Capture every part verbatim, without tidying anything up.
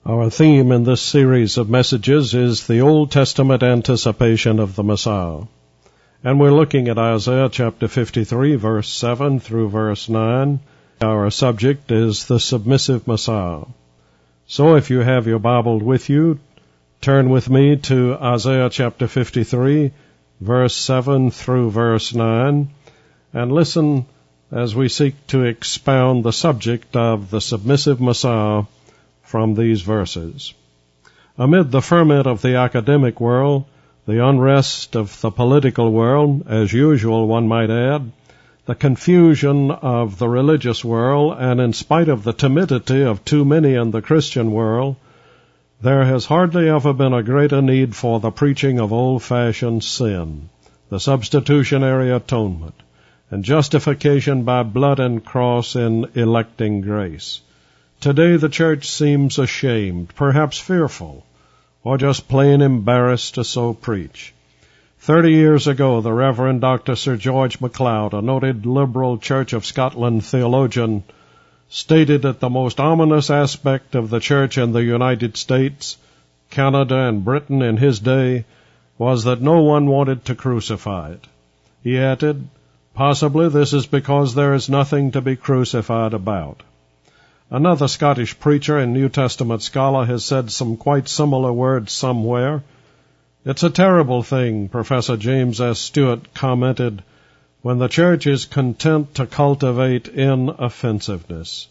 Our theme in this series of messages is the Old Testament anticipation of the Messiah. And we're looking at Isaiah chapter fifty-three, verse seven through verse nine. Our subject is the submissive Messiah. So if you have your Bible with you, turn with me to Isaiah chapter fifty-three, verse seven through verse nine, and listen as we seek to expound the subject of the submissive Messiah from these verses. Amid the ferment of the academic world, the unrest of the political world, as usual one might add, the confusion of the religious world, and in spite of the timidity of too many in the Christian world, there has hardly ever been a greater need for the preaching of old-fashioned sin, the substitutionary atonement, and justification by blood and cross in electing grace. Today the church seems ashamed, perhaps fearful, or just plain embarrassed to so preach. Thirty years ago, the Reverend Doctor Sir George MacLeod, a noted liberal Church of Scotland theologian, stated that the most ominous aspect of the church in the United States, Canada, and Britain in his day was that no one wanted to crucify it. He added, "Possibly this is because there is nothing to be crucified about." Another Scottish preacher and New Testament scholar has said some quite similar words somewhere. "It's a terrible thing," Professor James S. Stewart commented, "when the church is content to cultivate inoffensiveness."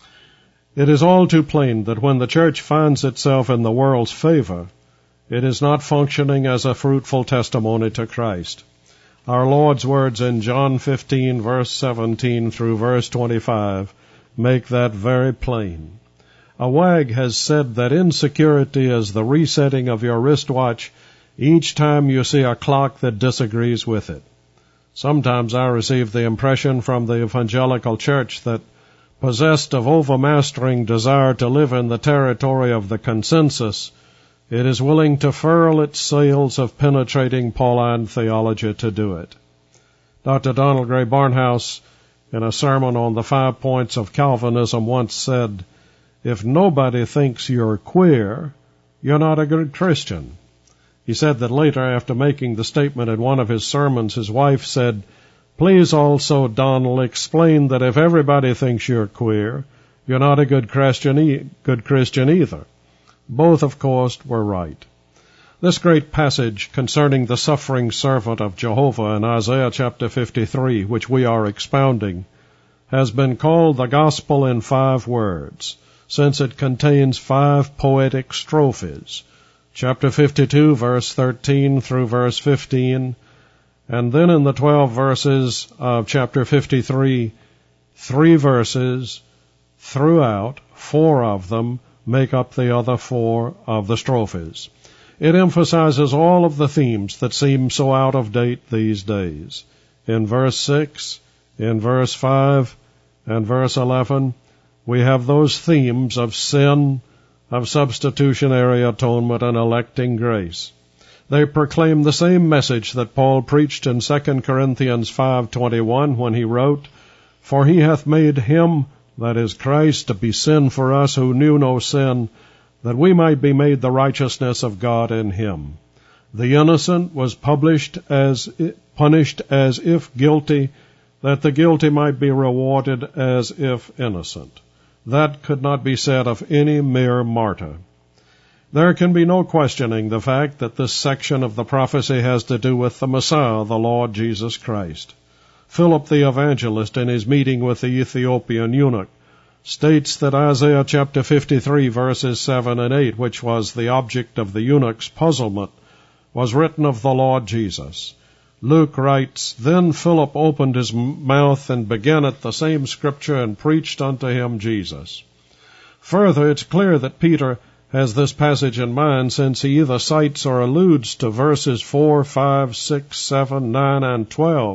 It is all too plain that when the church finds itself in the world's favor, it is not functioning as a fruitful testimony to Christ. Our Lord's words in John fifteen, verse seventeen through verse twenty-five, make that very plain. A wag has said that insecurity is the resetting of your wristwatch each time you see a clock that disagrees with it. Sometimes I receive the impression from the evangelical church that, possessed of overmastering desire to live in the territory of the consensus, it is willing to furl its sails of penetrating Pauline theology to do it. Doctor Donald Gray Barnhouse, in a sermon on the five points of Calvinism, once said, "If nobody thinks you're queer, you're not a good Christian." He said that later, after making the statement in one of his sermons, his wife said, "Please also, Donald, explain that if everybody thinks you're queer, you're not a good Christian, e- good Christian either." Both, of course, were right. This great passage concerning the suffering servant of Jehovah in Isaiah chapter fifty-three, which we are expounding, has been called the Gospel in five words, since it contains five poetic strophes. Chapter fifty-two, verse thirteen through verse fifteen, and then in the twelve verses of chapter fifty-three, three verses throughout, four of them make up the other four of the strophes. It emphasizes all of the themes that seem so out of date these days. In verse six, in verse five, and verse eleven, we have those themes of sin, of substitutionary atonement, and electing grace. They proclaim the same message that Paul preached in Second Corinthians five twenty-one when he wrote, "For he hath made him, that is Christ, to be sin for us who knew no sin, that we might be made the righteousness of God in him. The innocent was published as punished as if guilty, that the guilty might be rewarded as if innocent." That could not be said of any mere martyr. There can be no questioning the fact that this section of the prophecy has to do with the Messiah, the Lord Jesus Christ. Philip the evangelist, in his meeting with the Ethiopian eunuch, states that Isaiah chapter fifty-three, verses seven and eight, which was the object of the eunuch's puzzlement, was written of the Lord Jesus. Luke writes, "Then Philip opened his mouth and began at the same scripture and preached unto him Jesus." Further, it's clear that Peter has this passage in mind, since he either cites or alludes to verses four, five, six, seven, nine, and twelve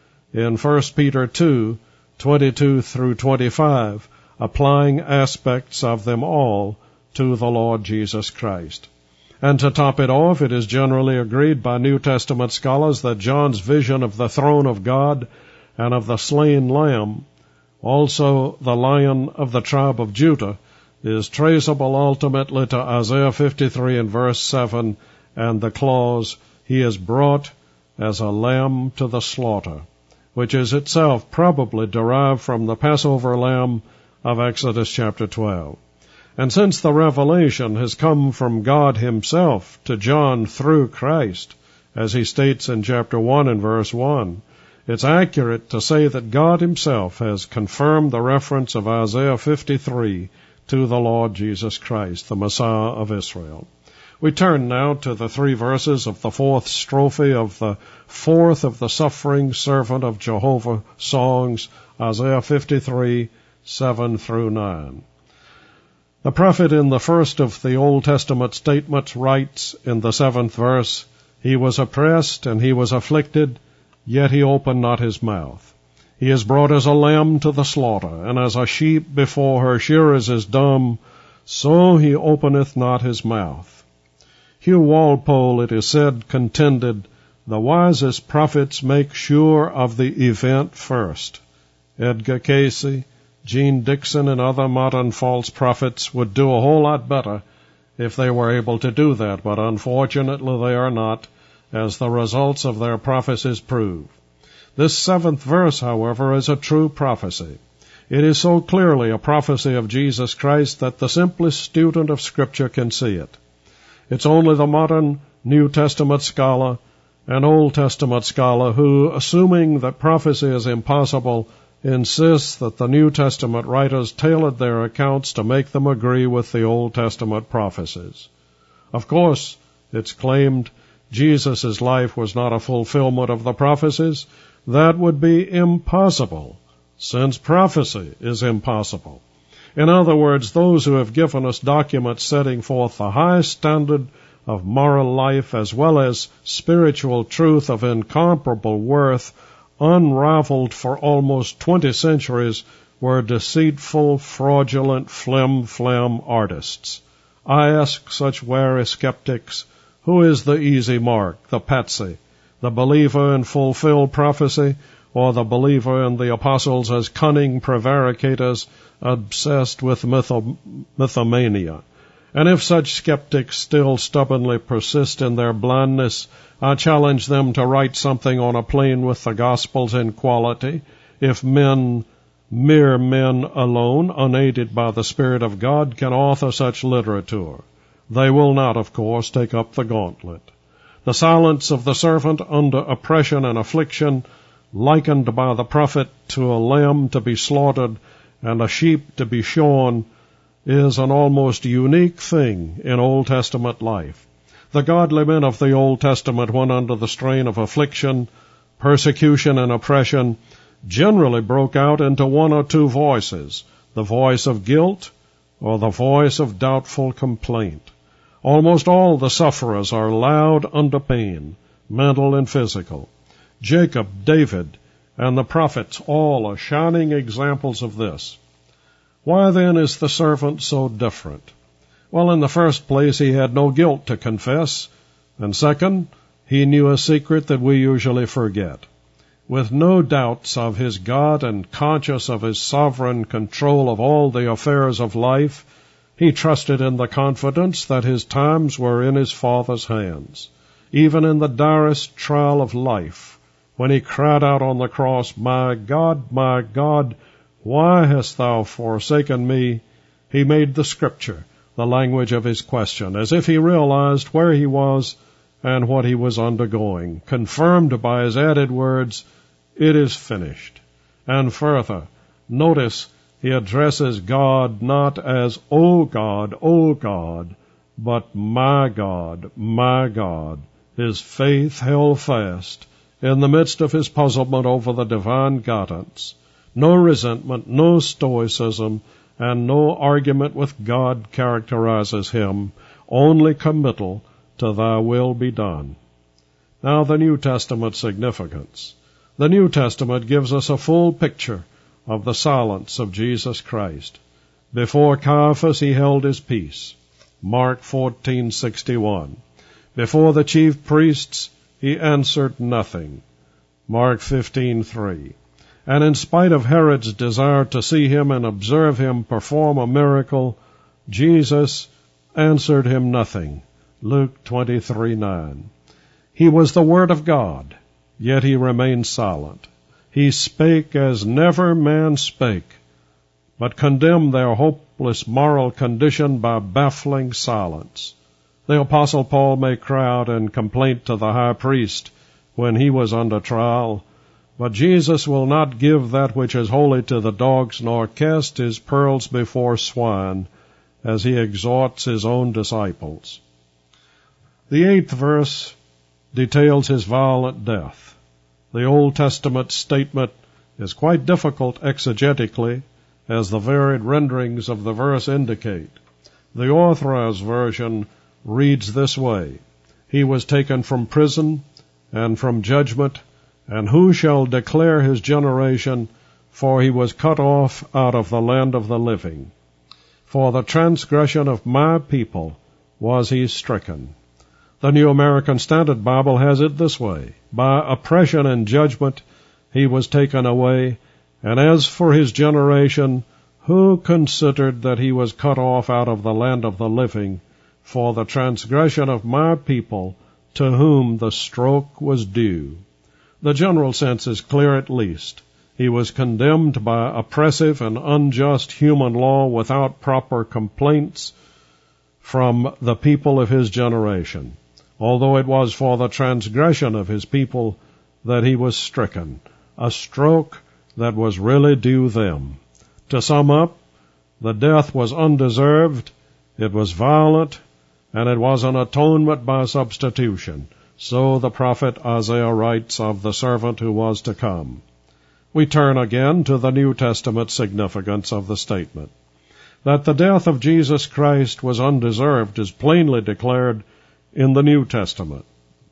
in First Peter two, twenty-two through twenty-five, applying aspects of them all to the Lord Jesus Christ. And to top it off, it is generally agreed by New Testament scholars that John's vision of the throne of God and of the slain Lamb, also the Lion of the tribe of Judah, is traceable ultimately to Isaiah fifty-three and verse seven, and the clause, he is brought as a lamb to the slaughter, which is itself probably derived from the Passover lamb of Exodus chapter twelve. And since the revelation has come from God himself to John through Christ, as he states in chapter one and verse one, it's accurate to say that God himself has confirmed the reference of Isaiah fifty-three to the Lord Jesus Christ, the Messiah of Israel. We turn now to the three verses of the fourth strophe of the fourth of the suffering servant of Jehovah songs, Isaiah fifty-three, seven through nine. The prophet in the first of the Old Testament statements writes in the seventh verse, he was oppressed and he was afflicted, yet he opened not his mouth. He is brought as a lamb to the slaughter, and as a sheep before her shearers is dumb, so he openeth not his mouth. Hugh Walpole, it is said, contended, the wisest prophets make sure of the event first. Edgar Cayce, Gene Dixon, and other modern false prophets would do a whole lot better if they were able to do that, but unfortunately they are not, as the results of their prophecies prove. This seventh verse, however, is a true prophecy. It is so clearly a prophecy of Jesus Christ that the simplest student of Scripture can see it. It's only the modern New Testament scholar and Old Testament scholar who, assuming that prophecy is impossible, insists that the New Testament writers tailored their accounts to make them agree with the Old Testament prophecies. Of course, it's claimed Jesus' life was not a fulfillment of the prophecies. That would be impossible, since prophecy is impossible. In other words, those who have given us documents setting forth the high standard of moral life as well as spiritual truth of incomparable worth, unraveled for almost twenty centuries, were deceitful, fraudulent, flim-flam artists. I ask such wary skeptics, who is the easy mark, the patsy, the believer in fulfilled prophecy, or the believer in the apostles as cunning prevaricators obsessed with mytho- mythomania? And if such skeptics still stubbornly persist in their blindness, I challenge them to write something on a plane with the Gospels in quality. If men, mere men alone, unaided by the Spirit of God, can author such literature, they will not, of course, take up the gauntlet. The silence of the servant under oppression and affliction, likened by the prophet to a lamb to be slaughtered and a sheep to be shorn, is an almost unique thing in Old Testament life. The godly men of the Old Testament, when under the strain of affliction, persecution, and oppression, generally broke out into one or two voices, the voice of guilt or the voice of doubtful complaint. Almost all the sufferers are loud under pain, mental and physical. Jacob, David, and the prophets all are shining examples of this. Why then is the servant so different? Well, in the first place, he had no guilt to confess, and second, he knew a secret that we usually forget. With no doubts of his God and conscious of his sovereign control of all the affairs of life, he trusted in the confidence that his times were in his Father's hands. Even in the direst trial of life, when he cried out on the cross, "My God, my God, why hast thou forsaken me?" he made the Scripture the language of his question, as if he realized where he was and what he was undergoing, confirmed by his added words, "It is finished." And further, notice he addresses God not as, "O God, O God," but "My God, my God." His faith held fast in the midst of his puzzlement over the divine guidance. No resentment, no stoicism, and no argument with God characterizes him, only committal to thy will be done. Now the New Testament significance. The New Testament gives us a full picture of the silence of Jesus Christ. Before Caiaphas he held his peace. Mark fourteen sixty-one. Before the chief priests he answered nothing. Mark fifteen three. And in spite of Herod's desire to see him and observe him perform a miracle, Jesus answered him nothing. Luke twenty-three nine. He was the Word of God, yet he remained silent. He spake as never man spake, but condemned their hopeless moral condition by baffling silence. The Apostle Paul may cry out in complaint to the high priest when he was under trial, but Jesus will not give that which is holy to the dogs, nor cast his pearls before swine, as he exhorts his own disciples. The eighth verse details his violent death. The Old Testament statement is quite difficult exegetically, as the varied renderings of the verse indicate. The Authorized Version reads this way: He was taken from prison and from judgment, and who shall declare his generation? For he was cut off out of the land of the living. For the transgression of my people was he stricken. The New American Standard Bible has it this way: By oppression and judgment he was taken away, and as for his generation, who considered that he was cut off out of the land of the living? For the transgression of my people, to whom the stroke was due. The general sense is clear at least. He was condemned by oppressive and unjust human law without proper complaints from the people of his generation, although it was for the transgression of his people that he was stricken, a stroke that was really due them. To sum up, the death was undeserved, it was violent, and it was an atonement by substitution. So the prophet Isaiah writes of the servant who was to come. We turn again to the New Testament significance of the statement. That the death of Jesus Christ was undeserved is plainly declared in the New Testament.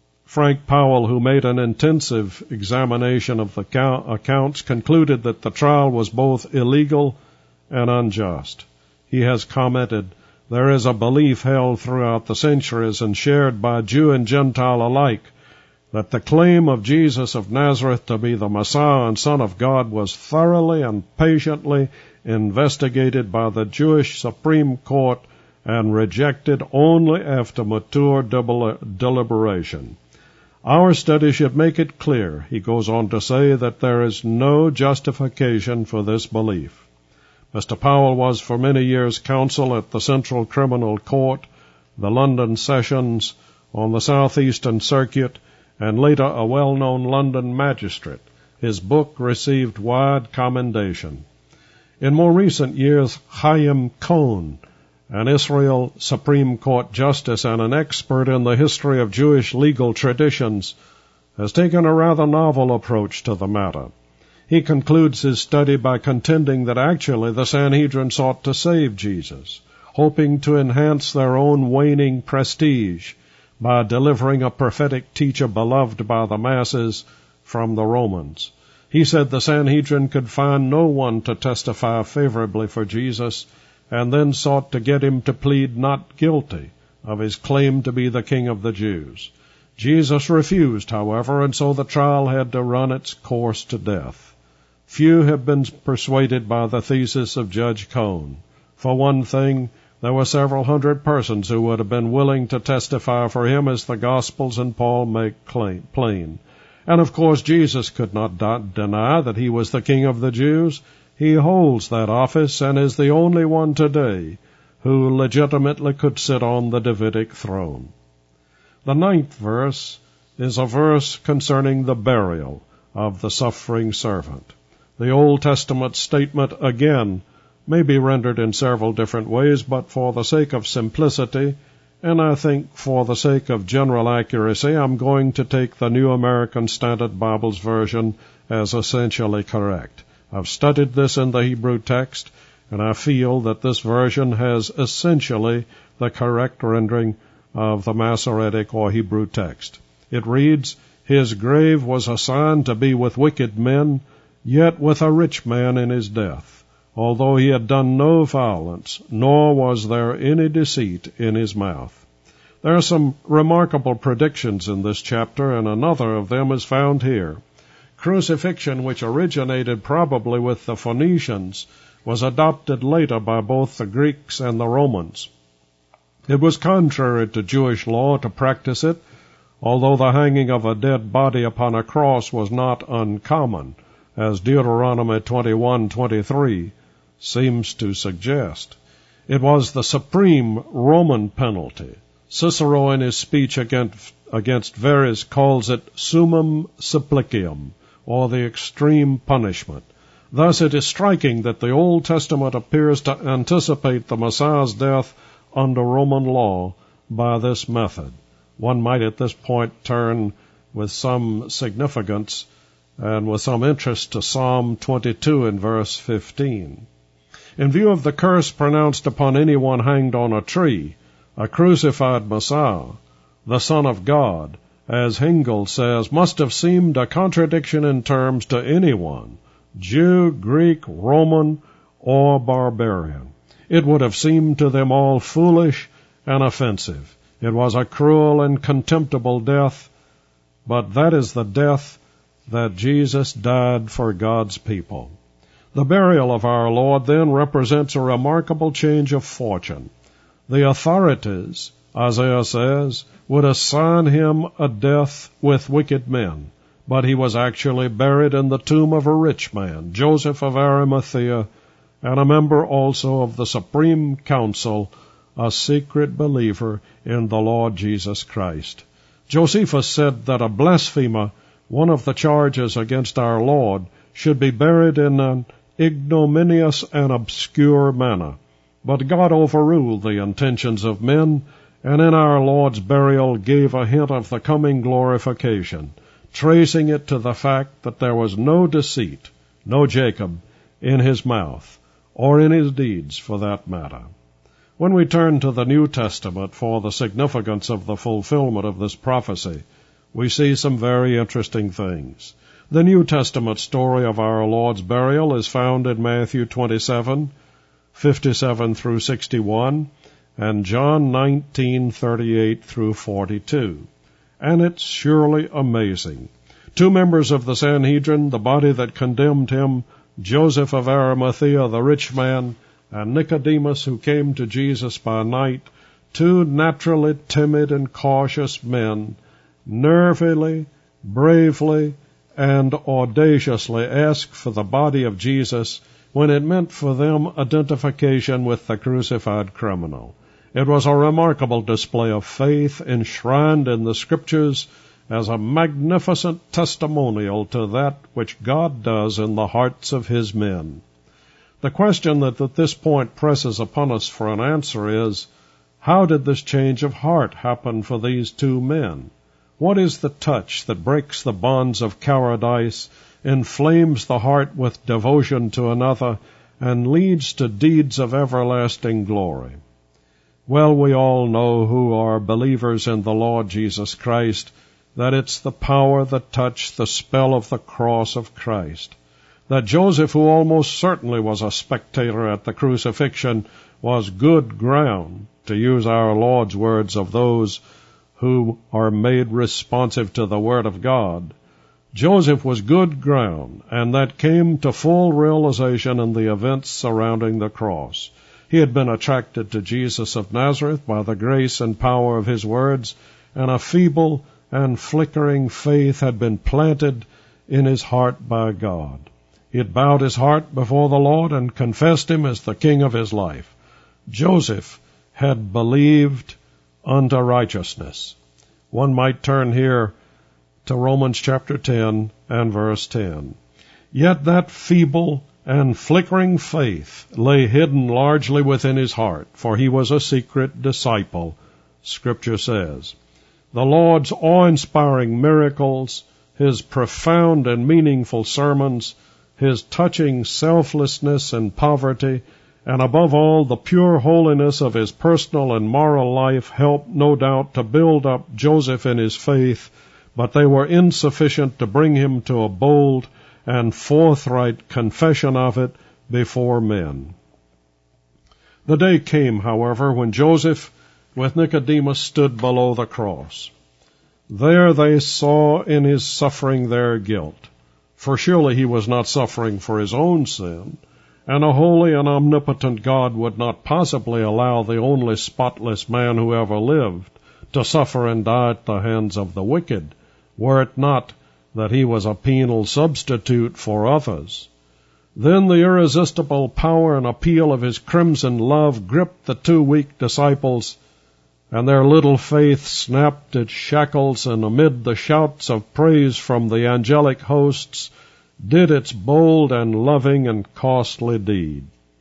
Frank Powell, who made an intensive examination of the accounts, concluded that the trial was both illegal and unjust. He has commented, There is a belief held throughout the centuries and shared by Jew and Gentile alike that the claim of Jesus of Nazareth to be the Messiah and Son of God was thoroughly and patiently investigated by the Jewish Supreme Court and rejected only after mature deliberation. Our study should make it clear, he goes on to say, that there is no justification for this belief. Mister Powell was for many years counsel at the Central Criminal Court, the London Sessions, on the Southeastern Circuit, and later a well-known London magistrate. His book received wide commendation. In more recent years, Chaim Cohn, an Israel Supreme Court justice and an expert in the history of Jewish legal traditions, has taken a rather novel approach to the matter. He concludes his study by contending that actually the Sanhedrin sought to save Jesus, hoping to enhance their own waning prestige by delivering a prophetic teacher beloved by the masses from the Romans. He said the Sanhedrin could find no one to testify favorably for Jesus, and then sought to get him to plead not guilty of his claim to be the King of the Jews. Jesus refused, however, and so the trial had to run its course to death. Few have been persuaded by the thesis of Judge Cohn. For one thing, there were several hundred persons who would have been willing to testify for him, as the Gospels and Paul make plain. And of course Jesus could not deny that he was the King of the Jews. He holds that office and is the only one today who legitimately could sit on the Davidic throne. The ninth verse is a verse concerning the burial of the suffering servant. The Old Testament statement, again, may be rendered in several different ways, but for the sake of simplicity, and I think for the sake of general accuracy, I'm going to take the New American Standard Bible's version as essentially correct. I've studied this in the Hebrew text, and I feel that this version has essentially the correct rendering of the Masoretic or Hebrew text. It reads, His grave was assigned to be with wicked men, yet with a rich man in his death, although he had done no violence, nor was there any deceit in his mouth. There are some remarkable predictions in this chapter, and another of them is found here. Crucifixion, which originated probably with the Phoenicians, was adopted later by both the Greeks and the Romans. It was contrary to Jewish law to practice it, although the hanging of a dead body upon a cross was not uncommon, as Deuteronomy twenty-one twenty-three seems to suggest. It was the supreme Roman penalty. Cicero, in his speech against, against Verres, calls it summum supplicium, or the extreme punishment. Thus it is striking that the Old Testament appears to anticipate the Messiah's death under Roman law by this method. One might at this point turn with some significance and with some interest to Psalm twenty-two in verse fifteen. In view of the curse pronounced upon anyone hanged on a tree, a crucified Messiah, the Son of God, as Hengel says, must have seemed a contradiction in terms to anyone, Jew, Greek, Roman, or barbarian. It would have seemed to them all foolish and offensive. It was a cruel and contemptible death, but that is the death that Jesus died for God's people. The burial of our Lord then represents a remarkable change of fortune. The authorities, Isaiah says, would assign him a death with wicked men, but he was actually buried in the tomb of a rich man, Joseph of Arimathea, and a member also of the Supreme Council, a secret believer in the Lord Jesus Christ. Josephus said that a blasphemer, one of the charges against our Lord, should be buried in an ignominious and obscure manner. But God overruled the intentions of men, and in our Lord's burial gave a hint of the coming glorification, tracing it to the fact that there was no deceit, no Jacob, in his mouth, or in his deeds for that matter. When we turn to the New Testament for the significance of the fulfillment of this prophecy, we see some very interesting things. The New Testament story of our Lord's burial is found in Matthew twenty-seven, fifty-seven through sixty-one, and John nineteen, thirty-eight through forty-two. And it's surely amazing. Two members of the Sanhedrin, the body that condemned him, Joseph of Arimathea, the rich man, and Nicodemus, who came to Jesus by night, two naturally timid and cautious men, nervily, bravely, and audaciously asked for the body of Jesus when it meant for them identification with the crucified criminal. It was a remarkable display of faith enshrined in the Scriptures as a magnificent testimonial to that which God does in the hearts of His men. The question that at this point presses upon us for an answer is, how did this change of heart happen for these two men? What is the touch that breaks the bonds of cowardice, inflames the heart with devotion to another, and leads to deeds of everlasting glory? Well, we all know who are believers in the Lord Jesus Christ, that it's the power, the touch, the spell of the cross of Christ. That Joseph, who almost certainly was a spectator at the crucifixion, was good ground, to use our Lord's words of those who are made responsive to the Word of God. Joseph was good ground, and that came to full realization in the events surrounding the cross. He had been attracted to Jesus of Nazareth by the grace and power of His words, and a feeble and flickering faith had been planted in his heart by God. He had bowed his heart before the Lord and confessed Him as the King of his life. Joseph had believed unto righteousness. One might turn here to Romans chapter ten and verse ten. Yet that feeble and flickering faith lay hidden largely within his heart, for he was a secret disciple, Scripture says. The Lord's awe-inspiring miracles, His profound and meaningful sermons, His touching selflessness and poverty, and above all, the pure holiness of His personal and moral life helped, no doubt, to build up Joseph in his faith, but they were insufficient to bring him to a bold and forthright confession of it before men. The day came, however, when Joseph with Nicodemus stood below the cross. There they saw in His suffering their guilt, for surely He was not suffering for His own sin, and a holy and omnipotent God would not possibly allow the only spotless man who ever lived to suffer and die at the hands of the wicked, were it not that he was a penal substitute for others. Then the irresistible power and appeal of his crimson love gripped the two weak disciples, and their little faith snapped its shackles, and amid the shouts of praise from the angelic hosts, did its bold and loving and costly deed.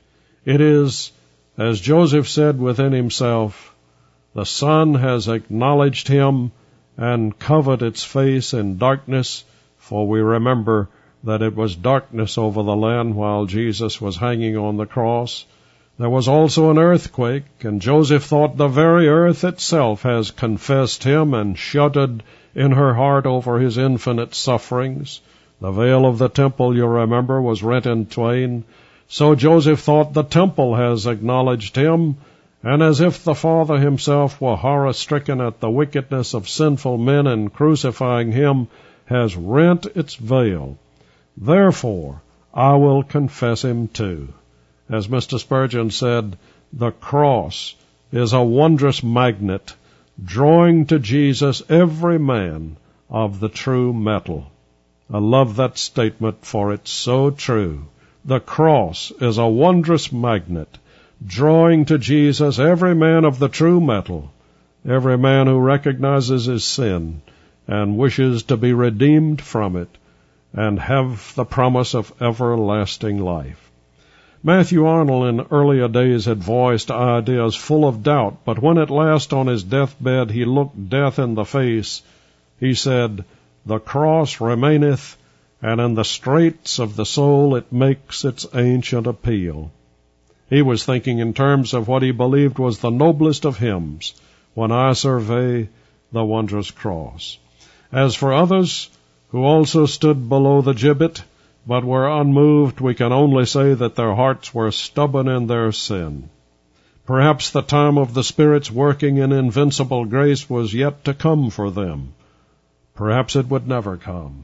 It is, as Joseph said within himself, the sun has acknowledged him and covered its face in darkness, for we remember that it was darkness over the land while Jesus was hanging on the cross. There was also an earthquake, and Joseph thought the very earth itself has confessed him and shuddered in her heart over his infinite sufferings. The veil of the temple, you remember, was rent in twain. So Joseph thought the temple has acknowledged him, and as if the Father himself were horror-stricken at the wickedness of sinful men in crucifying him, has rent its veil. Therefore, I will confess him too. As Mister Spurgeon said, the cross is a wondrous magnet, drawing to Jesus every man of the true metal. I love that statement, for it's so true. The cross is a wondrous magnet, drawing to Jesus every man of the true metal, every man who recognizes his sin and wishes to be redeemed from it and have the promise of everlasting life. Matthew Arnold in earlier days had voiced ideas full of doubt, but when at last on his deathbed he looked death in the face, he said, "The cross remaineth, and in the straits of the soul it makes its ancient appeal." He was thinking in terms of what he believed was the noblest of hymns, "When I survey the wondrous cross." As for others who also stood below the gibbet, but were unmoved, we can only say that their hearts were stubborn in their sin. Perhaps the time of the Spirit's working in invincible grace was yet to come for them. Perhaps it would never come.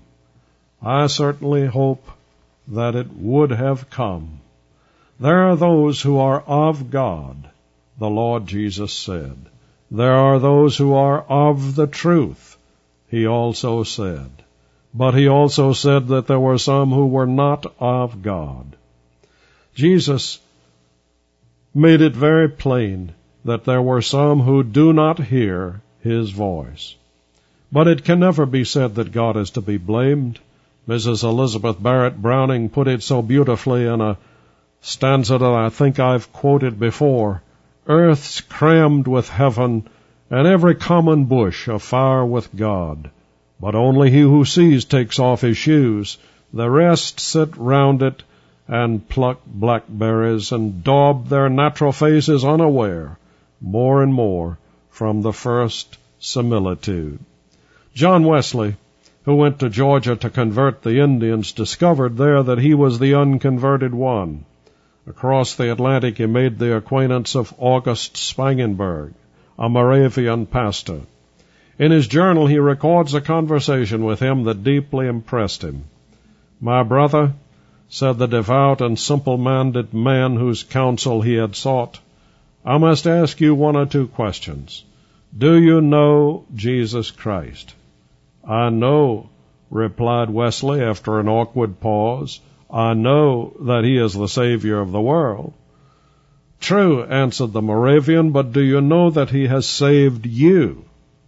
I certainly hope that it would have come. There are those who are of God, the Lord Jesus said. There are those who are of the truth, he also said. But he also said that there were some who were not of God. Jesus made it very plain that there were some who do not hear his voice. But it can never be said that God is to be blamed. Missus Elizabeth Barrett Browning put it so beautifully in a stanza that I think I've quoted before. Earth's crammed with heaven, and every common bush afire with God. But only he who sees takes off his shoes. The rest sit round it and pluck blackberries and daub their natural faces unaware, more and more from the first similitude. John Wesley, who went to Georgia to convert the Indians, discovered there that he was the unconverted one. Across the Atlantic he made the acquaintance of August Spangenberg, a Moravian pastor. In his journal he records a conversation with him that deeply impressed him. "My brother," said the devout and simple-minded man whose counsel he had sought, "I must ask you one or two questions. Do you know Jesus Christ?" "I know," replied Wesley after an awkward pause. "I know that he is the Savior of the world." "True," answered the Moravian, "but do you know that he has saved you?"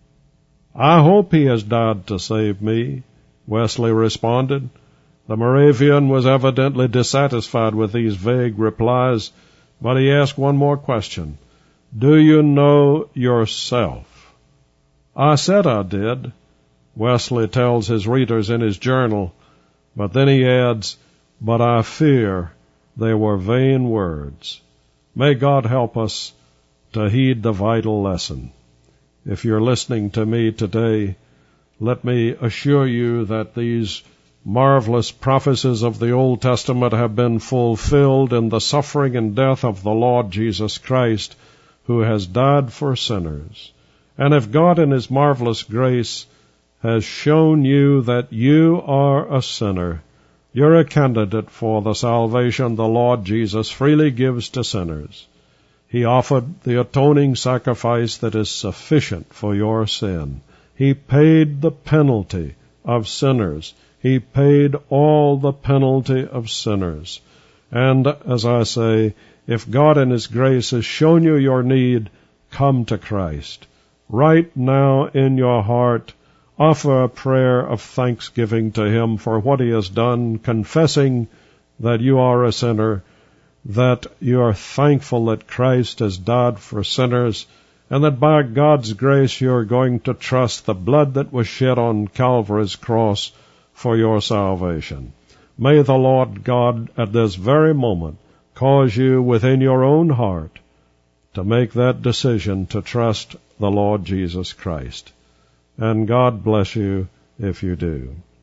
"I hope he has died to save me," Wesley responded. The Moravian was evidently dissatisfied with these vague replies, but he asked one more question. "Do you know yourself?" "I said I did," Wesley tells his readers in his journal, but then he adds, "But I fear they were vain words." May God help us to heed the vital lesson. If you're listening to me today, let me assure you that these marvelous prophecies of the Old Testament have been fulfilled in the suffering and death of the Lord Jesus Christ, who has died for sinners. And if God in his marvelous grace has shown you that you are a sinner, You're a candidate for the salvation the Lord Jesus freely gives to sinners. He offered the atoning sacrifice that is sufficient for your sin. He paid the penalty of sinners. He paid all the penalty of sinners. And, as I say, if God in His grace has shown you your need, come to Christ. Right now in your heart, offer a prayer of thanksgiving to Him for what He has done, confessing that you are a sinner, that you are thankful that Christ has died for sinners, and that by God's grace you are going to trust the blood that was shed on Calvary's cross for your salvation. May the Lord God at this very moment cause you within your own heart to make that decision to trust the Lord Jesus Christ. And God bless you if you do.